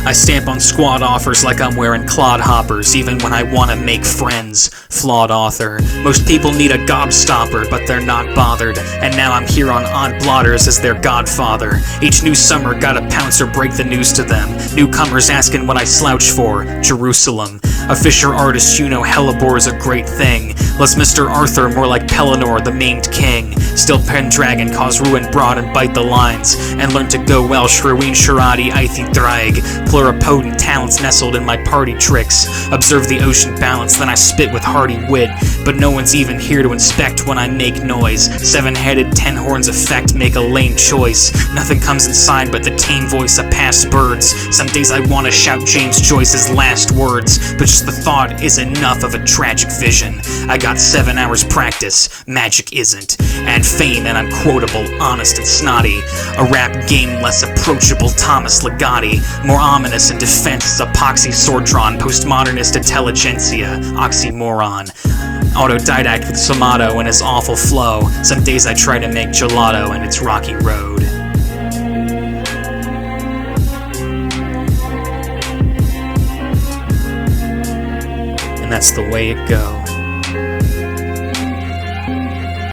I stamp on squad offers like I'm wearing clodhoppers, even when I wanna make friends. Flawed author. Most people need a gobstopper, but they're not bothered. And now I'm here on Odd Blotters as their godfather. Each new summer gotta pounce or break the news to them. Newcomers asking what I slouch for. Jerusalem. A Fisher artist, you know Hellebor's a great thing. Less Mr. Arthur, more like Pellinor, the maimed king. Still Pendragon, cause ruin broad and bite the lines. And learn to go Welsh, Roween Sharadi, Ithi Thraig. Pluripotent talents nestled in my party tricks. Observe the ocean balance, then I spit with hearty wit. But no one's even here to inspect when I make noise. Seven-headed, 10 horns effect, make a lame choice. Nothing comes inside but the tame voice of past birds. Some days I wanna shout James Joyce's last words, but just the thought is enough of a tragic vision. I got 7 hours practice, magic isn't. Add fame and I'm quotable, honest and snotty. A rap game less approachable, Thomas Ligotti. More ominous in defense is epoxy sword drawn, postmodernist intelligentsia, oxymoron. Autodidact with Samato and his awful flow. Some days I try to make gelato and it's rocky road. And that's the way it go.